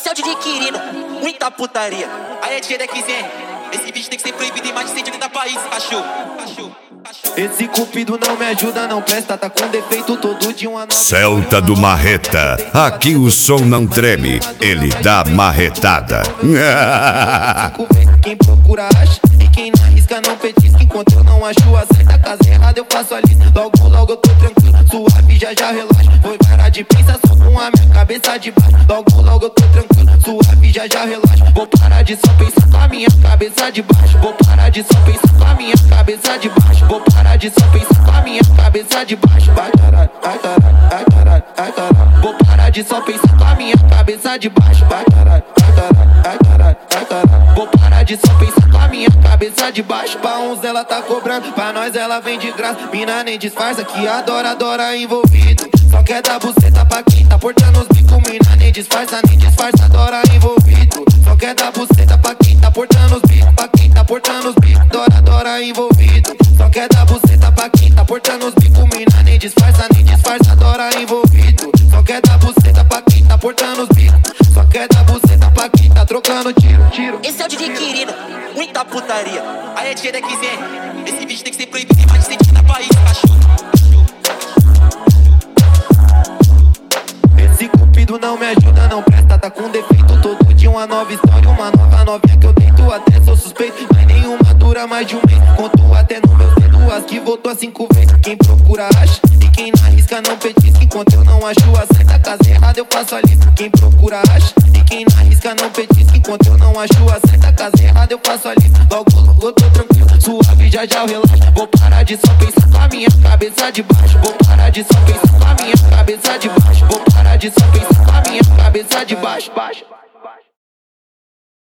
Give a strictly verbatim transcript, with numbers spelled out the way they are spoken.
Esse é o Didi Quirino, muita putaria. Aí é T G X R. Esse vídeo tem que ser proibido em mais de cento e oitenta países, cachorro. Cachorro. Esse cupido não me ajuda, não presta, tá com defeito todo de uma nova. Celta do Marreta, aqui o som não treme, ele dá marretada. Quem procura acha, e quem não arrisca não petisca. Enquanto eu não acho a certa casa errada, eu faço a lista. Logo, logo eu tô tranquilo, suave, já já relaxa. Vou parar de pensar só com a minha cabeça de baixo. Logo, logo eu tô tranquilo, suave, já já relaxa. Vou parar de só pensar com a minha cabeça de baixo. Vou parar de só pensar com a minha cabeça de baixo. Vou parar de só pensar com a minha cabeça de baixo. Vai caralho, ai caralho, ai caralho, ai caralho. Vou parar de só pensar com a minha cabeça de baixo. Vai caralho, ai caralho, ai caralho, ai caralho. Vou parar de só pensar com a minha cabeça de baixo. Pra uns ela tá cobrando, pra nós ela vem de graça. Mina nem disfarça que adora, adora envolvido. Só quer dar buceta pra quem tá portando os bicos. Mina nem disfarça, nem disfarça, adora envolvido. Só quer dar buceta pra quem tá portando os bicos. Pra quem tá portando os bicos, adora, adora envolvido. Só quer dar buceta pra quem tá portando os bicos. Mina nem disfarça, nem disfarça, adora envolvido. Só quer dar buceta pra quem tá portando os bicos. Só quer dar buceta pra quem tá trocando tiro, tiro. Esse é o Didi Quirino, muita putaria. Aí é T G X R. Esse vídeo tem que ser proibido em mais de cento e oitenta países, cachorro. Esse cupido não me ajuda, não presta, tá com defeito todo dia uma nova história, uma nova novinha que eu tento, até sou suspeito, mas nenhuma dura mais de um mês. Conto até no meu dedo as que voltou a cinco vezes. Quem procura acha, e quem não arrisca não petisca. Enquanto eu não acho a certa casa errada, eu faço a lista. Quem procura acha, e quem não arrisca não petisca. Enquanto eu não acho a certa casa errada, eu faço a lista. Logo, logo eu tô tranquilo, suave, já já eu relaxo. Vou parar de só pensar com a minha cabeça de baixo. Vou parar de só pensar com a minha cabeça de baixo. Vou parar de só pensar com a minha cabeça de baixo, baixo.